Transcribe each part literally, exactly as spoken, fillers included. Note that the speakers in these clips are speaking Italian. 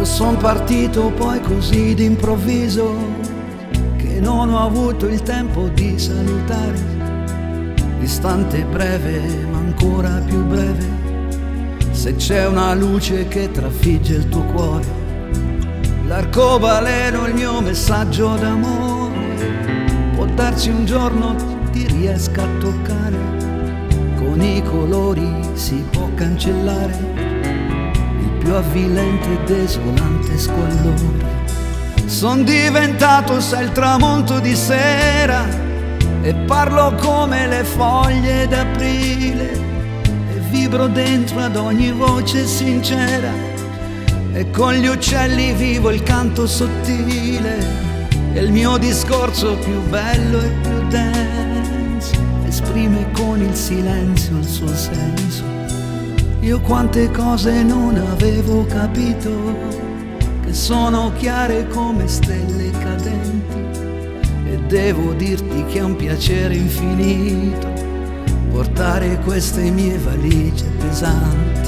Io son partito poi così d'improvviso che non ho avuto il tempo di salutare. Istante breve ma ancora più breve, se c'è una luce che trafigge il tuo cuore, l'arcobaleno, il mio messaggio d'amore, può darsi un giorno ti riesca a toccare, con i colori si può cancellare il più avvilente e desolante squallore. Son diventato, sai, il tramonto di sera e parlo come le foglie d'aprile e vibro dentro ad ogni voce sincera e con gli uccelli vivo il canto sottile e il mio discorso più bello e più denso esprime con il silenzio il suo senso. Io quante cose non avevo capito, che sono chiare come stelle cadenti, e devo dirti che è un piacere infinito portare queste mie valigie pesanti.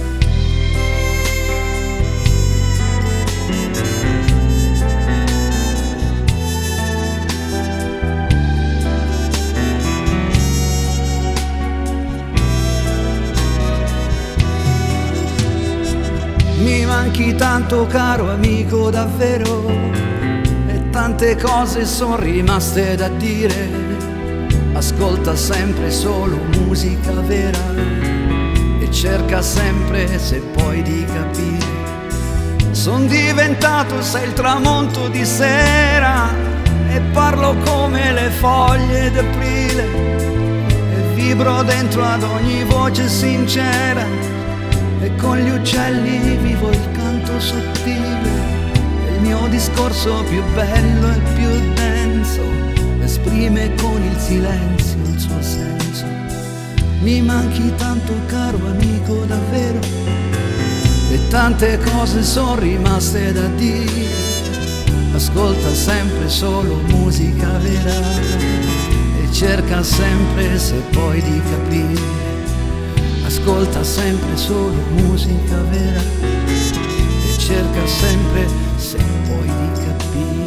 Mi manchi tanto, caro amico, davvero, e tante cose sono rimaste da dire. Ascolta sempre solo musica vera e cerca sempre, se puoi, di capire. Son diventato, sai, il tramonto di sera e parlo come le foglie d'aprile e vibro dentro ad ogni voce sincera e con gli uccelli vivo il canto sottile e il mio discorso più bello e più denso esprime con il silenzio il suo senso. Mi manchi tanto, caro amico, davvero, e tante cose sono rimaste da dire. Ascolta sempre solo musica vera e cerca sempre, se puoi, di capire. Ascolta sempre solo musica vera e cerca sempre, se puoi, di capire.